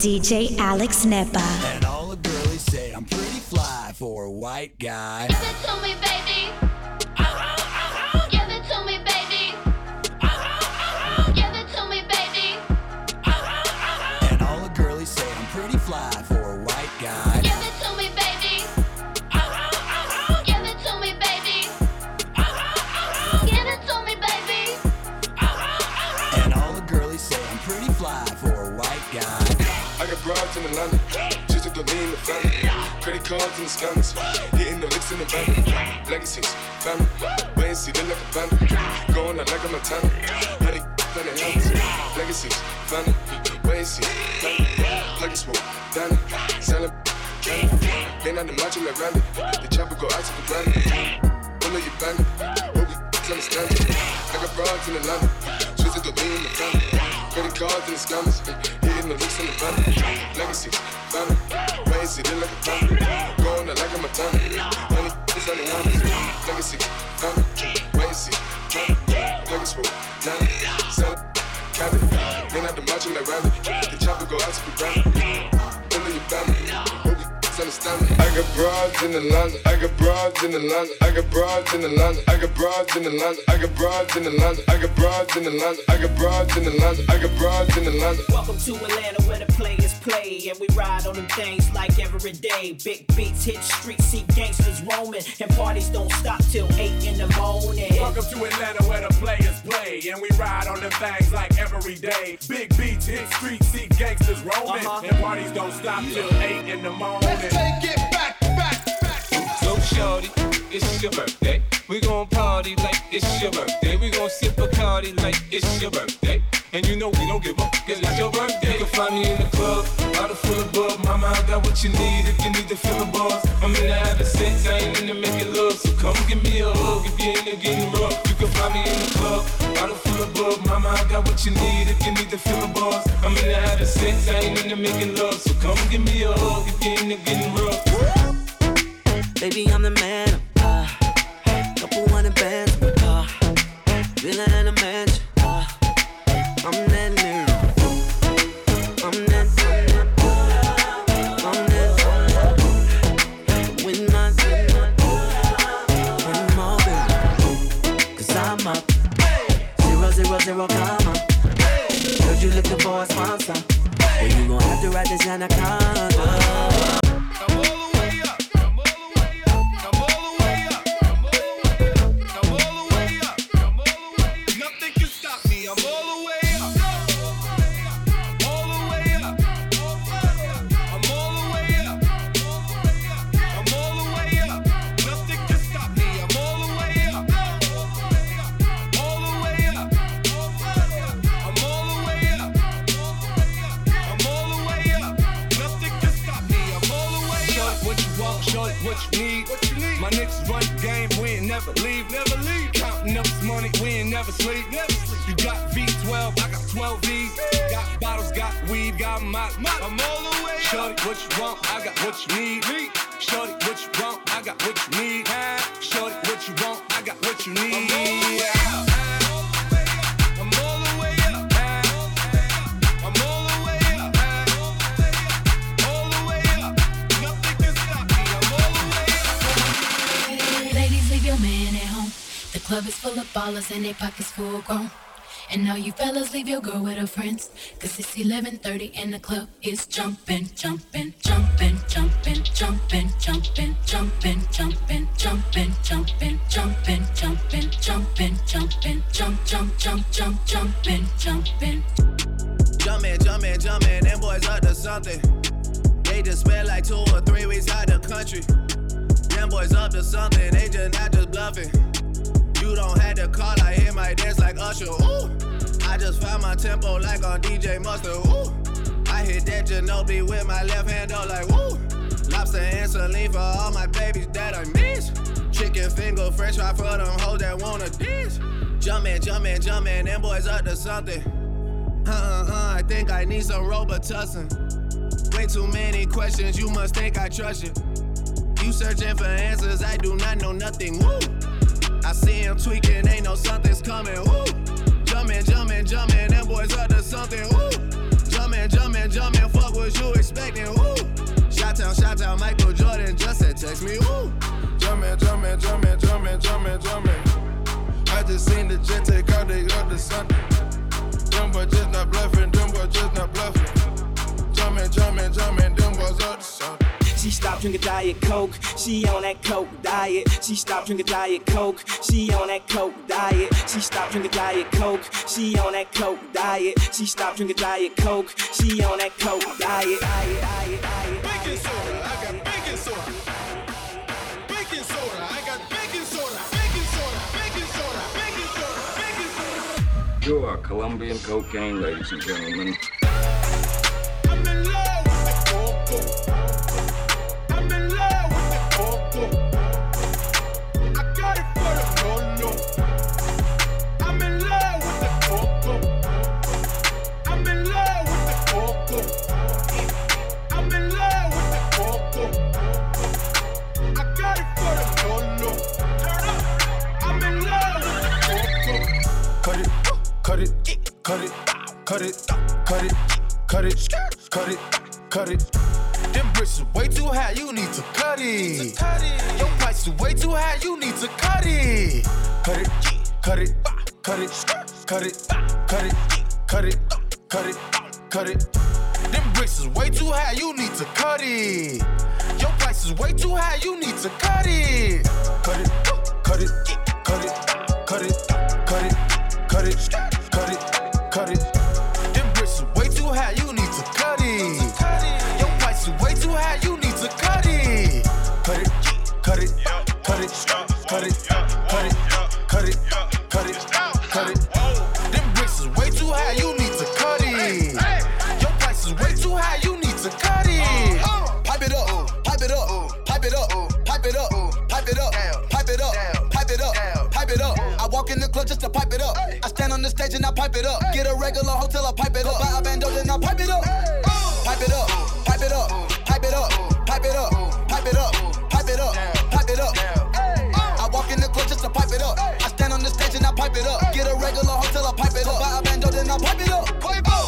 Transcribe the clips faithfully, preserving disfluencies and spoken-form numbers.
D J Alex Nepa. And all the girlies say I'm pretty fly for a white guy. Give it to me, baby. Uh-huh, uh-huh. Give it to me, baby. Uh-huh, uh-huh. Give it to me, baby. Uh-huh, uh-huh. And all the girlies say I'm pretty fly for a white guy. Give it to me, baby. Uh-huh, uh-huh. Give it to me, baby. Uh-huh, uh-huh. Give it to me, baby. Uh-huh, uh-huh. And all the girlies say I'm pretty fly for a white guy. I got broads in Atlanta, just to the lean the family. Credit cards in the scammers, hitting the licks in the van. Legacies, family, wait and see, they like a band. Going out like a Montana, how they on the helmets. Legacies, family, wait and see, family. Plug and smoke, Danny, selling, candy. They not the macho like Randy, the chopper go out to the granny. Pull up your bandit, hope you understand it. I got broads in Atlanta, just to the lean the family. Credit cards in the scammers, hitting the licks in the van. Legacies, family, wait and see, they like a band. Going out like a Montana, honey, it's on the helmets. Legacies, family, wait and see, family. Plug and smoke, Danny, selling, candy. They not the macho like Randy, the chopper go out to the granny. Pull up your family, hope you understand me. I got broads in Atlanta, I got broads in Atlanta, I got broads in Atlanta, I got broads in Atlanta, I got broads in Atlanta, I got broads in Atlanta, I got broads in Atlanta, I got broads in Atlanta. Welcome to Atlanta where the players play and we ride on them things like every day. Big beats hit streets, see gangsters roaming, and parties don't stop till eight in the morning. Welcome to Atlanta where the players play and we ride on them things like every day. Big beats hit streets, see gangsters roaming, uh-huh. and parties don't stop till eight in the morning. Take it back, back, back. So shorty, it's your birthday. We gon' party like it's your birthday. We gon' sip a Bacardi like it's your birthday. And you know we don't give up, it's like your birthday. You can find me in the club, bottle full of bub. Mama, I got what you need if you need to feel the buzz. I'm in the having sex, I ain't in the making love. So come give me a hug if you're in the getting rough. You can find me in the club, bottle full of bub. Mama, I got what you need if you need to feel the buzz. I'm in the having sex, I ain't in the making love. So come give me a hug if you're in the getting rough. Baby, I'm the man. Uh, couple hundred bands. Uh, villa and a mansion. Uh, I'm that nigga. I'm that. I'm that. With my, with my baby. Cause I'm up. Zero, zero, zero, comma. Heard you looking for a sponsor. Well, you gon' have to ride this anaconda. Never sleep, never sleep. You got V twelve, I got twelve V's. Got bottles, got weed, got my, my. I'm all the way up. Shorty, what you want? I got what you need. Shorty, what you want? I got what you need. Shorty, what you want? I got what you need. I'm all the way up. I'm all the way up. All the way up. Nothing can stop me. I'm all the way up. Ladies, leave your man at home. The club is full of ballers and their pockets full grown. And all you fellas leave your girl with her friends. Cause it's eleven thirty and the club is jumping, jumping, jumping, jumping, jumping, jumping, jumping, jumping, jumping, jumping, jumping, jumping, jumping, jumping, jump, jump, jump, jump, jumping, jumping. Jumping, jumping, jumping, them boys up to something. They just spent like two or three weeks out the country. Them boys up to something, they just not just bluffing. You don't have to call, I hear my dance like Usher, ooh. I just found my tempo like on D J Mustard, ooh. I hit that Ginobili with my left hand up like, woo. Lobster and saline for all my babies that I miss. Chicken finger, french fry for them hoes that wanna dish. Jumpin', jumpin', jumpin', them boys up to something. Uh-uh-uh, I think I need some Robitussin. Way too many questions, you must think I trust you. You searching for answers, I do not know nothing, woo. I see him tweaking, ain't no something's coming, woo. Jumpin', jumpin', jumpin', them boys up to something, woo. Jumpin', Jumpin', jumpin', jumpin', fuck what you expectin', woo. Shot-town, shot-town, Michael Jordan just said text me, woo. Jumpin', jumpin', jumpin', jumpin', jumpin', jumpin'. I just seen the jet take out, they up to something. Them boys just not bluffin', them boys just not bluffin'. Jumpin', jumpin', jumpin', them boys up to something. She stopped drinking Diet Coke, she on that Coke diet. She stopped drinking Diet Coke, she on that Coke diet. She stopped drinking Diet Coke, she on that Coke diet. She stopped drinking Diet Coke, she on that Coke diet. Baking soda, I got baking soda. Baking soda, I got baking soda. Baking soda, baking soda, baking soda, baking soda. You are Colombian cocaine, ladies and gentlemen. I'm in love with the coco. I'm in love with the coco. I got it for the no-no. I'm in love with the coco. I'm in love with the coco. I'm in love with the coco. I got it for the no-no. Turn up. I'm in love with the coco. Cut it, cut it, cut it, cut it, cut it, cut it, cut it, cut it. Them bricks is way too high, you need to cut it. Your price is way too high, you need to cut it. Cut it, cut it, cut it, cut it, cut it, cut it, cut it, cut it. Them bricks is way too high, you need to cut it. Your price is way too high, you need to cut it. Cut it, cut it, cut it, cut it, cut it, cut it, cut it, cut it. Them bricks is way too high, you need to cut it. Your price is way too high, you need to cut it. Cut it, cut it, cut it, cut it, cut it, cut it, cut it, cut it. Them bricks is way too high, you need to cut it. Your price is way too high, you need to cut it. Pipe it up, pipe it up, pipe it up, pipe it up, pipe it up, pipe it up, pipe it up, pipe it up. I walk in the club just to pipe it up. I stand on the stage and I pipe it up. Get a regular hotel, I pipe it up. Buy a bando, then I pipe it up. Pipe it up, pipe it up, pipe it up, pipe it up, pipe it up, pipe it up, pipe it up. I walk in the club just to pipe it up. I stand on the stage and I pipe it up. Get a regular hotel, I pipe it up. Buy a bando, then I pipe it up. Pipe up.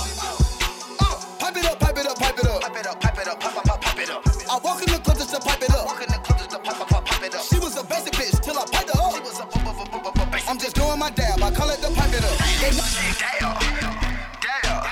Pipe it up, pipe it up, pipe it up. Pipe it up, pipe it up, pipe up, pipe it up. I walk in the club just to pipe it up. Walk in the club just to pipe up, pipe it up. She was a basic bitch till I piped her up. She was a basic. I'm just doing my dab. I call it the pipe it up. Damn, damn, damn,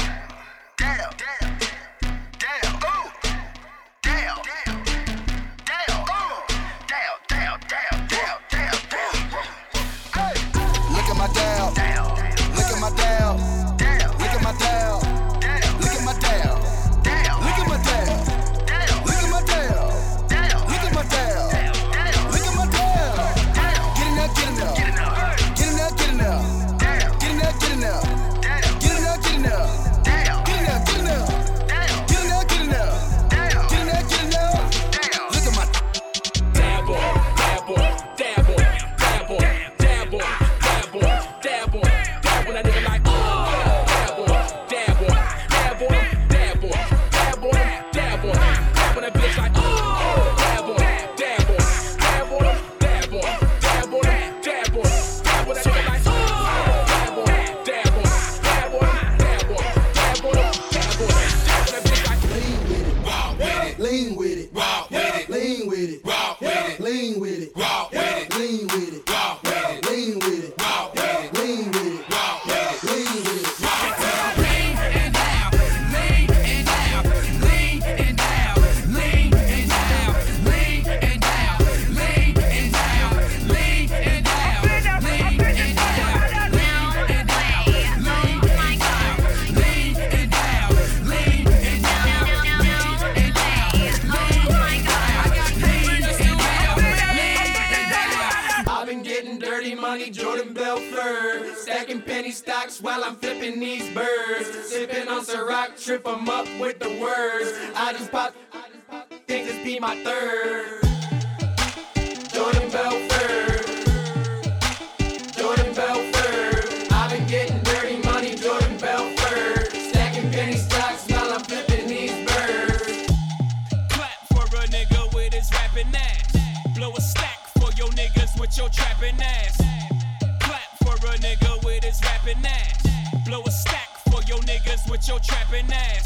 damn, damn, damn, ooh, damn, damn, damn, ooh, damn, damn, damn, damn, damn, damn. Hey, look at my dab. Look at my dab. Look at my dab. Look at my dab. Look at my dab. Look at my dab. Look at my dab. Look at my dab. Get in there, get in there. Get in there, get in there. Get in there, get in there. Get in there, get in there. Get in there, get in there. Get in there, get in there. Get in there, get in there. Look at my dab boy, dab boy, dab boy, dab boy, dab boy, dab boy, dab boy, dab boy. That nigga like dab boy, dab boy, dab boy, dab boy, dab boy, dab boy, dab boy. That bitch like dab boy, dab boy, dab boy, dab boy, dab boy, dab boy, dab boy. That nigga like dab boy, dab boy, dab boy, dab boy, dab boy, dab boy. That bitch like Lean with it, rock with it, lean with it, rock with it, lean with it, rock with it, lean with it, rock with it, lean with it, rock with it, lean with it, rock with it, lean with it, rock with it. Lean and down, lean and down, lean and down, lean and down, lean and down, lean and down, lean and down, lean and down, lean and down, lean and down, lean and down, lean and down, lean and down. I've been getting dirty money, Jordan Belfort. Stacking penny stocks while I'm flipping these birds. Sipping on Ciroc, trip 'em up with the words. I just pop, think this be my third. Jordan Belfort, Jordan Belfort. I've been getting dirty money, Jordan Belfort. Stacking penny stocks while I'm flipping these birds. Clap for a nigga with his rapping ass. Blow a stack for your niggas with your trapping ass. Clap for a nigga with his rapping ass. Blow a stack for your niggas with your trapping ass.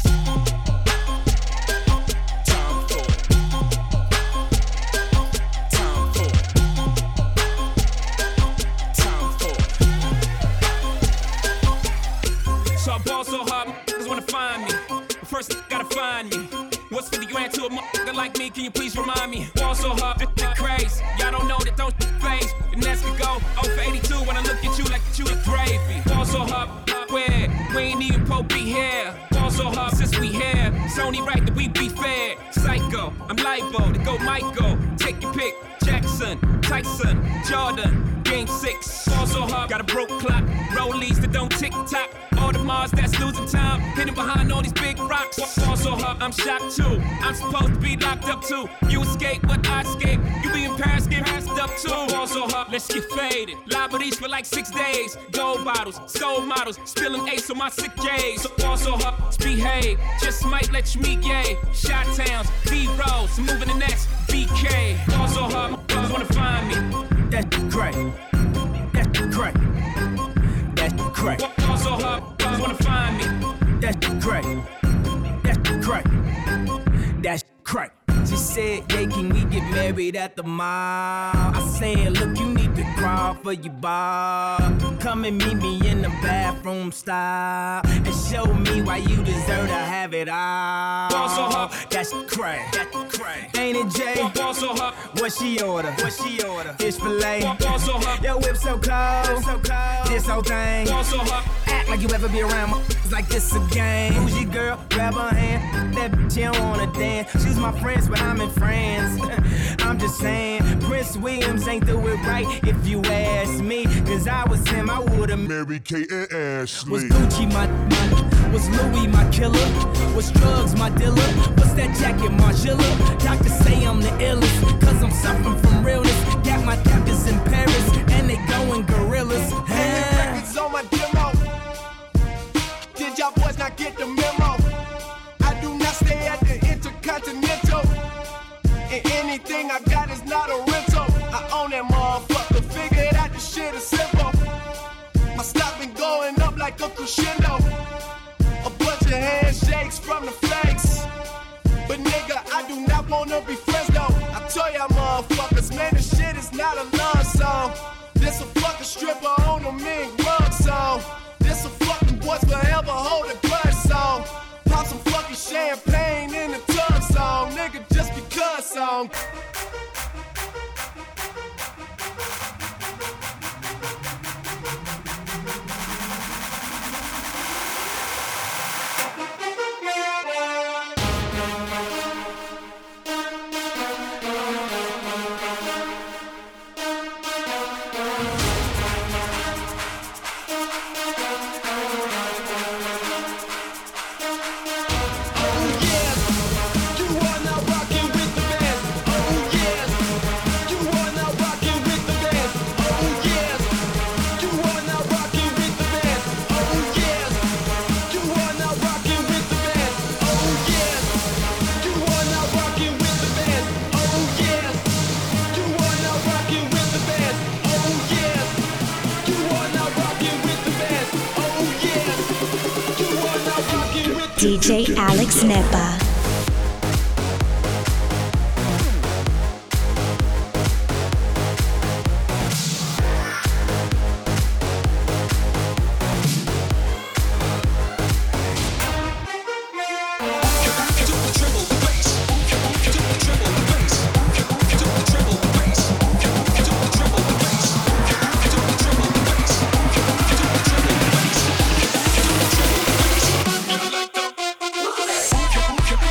gotta find me. What's fifty grand to a motherfucker like me? Can you please remind me? Ball so hard, this shit crazy. Y'all don't know that don't phase. The Nets could go oh for eighty-two when I look at you like you eat gravy. Ball so hard, where? We ain't even po be here. Ball so hard since we here. It's only right that we be fair. Psycho, I'm libo to go Michael. Take your pick. Jackson, Tyson, Jordan, game six. Ball so hard, got a broke clock. Rollies that don't tick tock. All the Mars that's losing time. Hidden behind all these big rocks. Ball so hard, I'm shocked too. I'm supposed to be locked up too. You escape, but I escape. You be in Paris, get passed up too. Ball so hard, let's get faded. Liberties for like six days. Gold bottles, soul models, spilling ace on my sick days. So ball so hard, behave. Just might let you meet gay. Shot towns, B-rolls, moving the next B K. Ball so hard, motherfuckers wanna find me. That's crack. That's crack. That's crack. Ball so hard, motherfuckers wanna find me. That's crack. That's crack. That's crack. She said, yeah, can we get married at the mall? I said, look, you need to crawl for your bar. Come and meet me in the bathroom style and show me why you deserve to have it all. That's crack. That's crack. Ain't it, Jay? What she order? What she order? Fish fillet. Your whip so cold. So cold. This whole thing. Act like you ever be around my like this again. Who's your girl? Grab her hand. That bitch, you don't wanna dance. She's my friends, but I'm in France. I'm just saying, Prince Williams ain't do it right if you ask me. Cause I was him, I would've married Kate and Ashley. Was Gucci my, my, was Louis my killer? Was drugs my dealer? What's that jacket, Margiela? Doctors say I'm the illest, cause I'm suffering from realness. Got my captors in Paris, and they going gorillas. Records on my demo. Did y'all boys not get the memo? I do not stay at the Intercontinental. And anything I got is not a rental. I own that motherfucker. Figured out the shit is simple. My stock been going up like a crescendo. A bunch of handshakes from the flanks. But nigga, I do not wanna be friends though. I tell y'all motherfuckers, man, this shit is not a love song. This a fucking stripper on a mink rug song. This a fucking boys forever hold a grudge song. Pop some fucking champagne in the tub song. Nigga, just because song. D J Alex Nepa. Like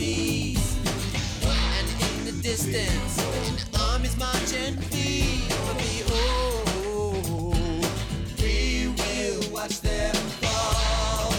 peace. And in the distance, an army's marching feet. But behold, we will watch them fall.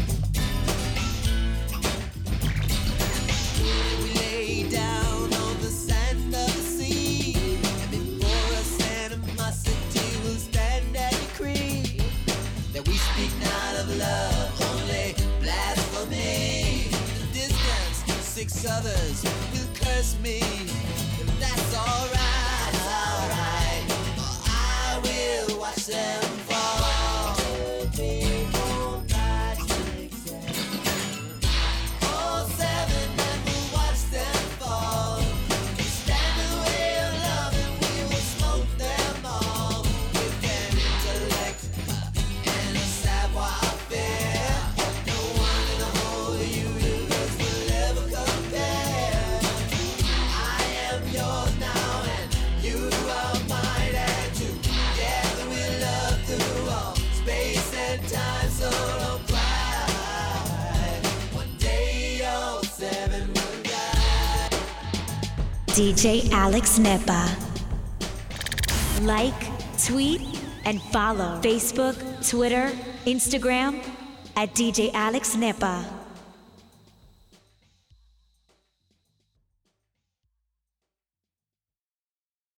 We lay down on the sand of the sea, and before us animosity will stand and decree that we speak not of love, only blasphemy. In the distance, six others will curse me. If that's alright, that's alright. For I will watch them fall. People, five, six, seven. All seven, and we'll watch them fall. We stand in the way of love, and we will smoke them all. With an intellect and a savoir-faire, no one in the whole universe will ever compare. I am yours now, and you are mine, and together we'll love through all space and time. So don't cry. One day all seven will die. D J Alex Nepa. Like, tweet, and follow Facebook, Twitter, Instagram at D J Alex Nepa.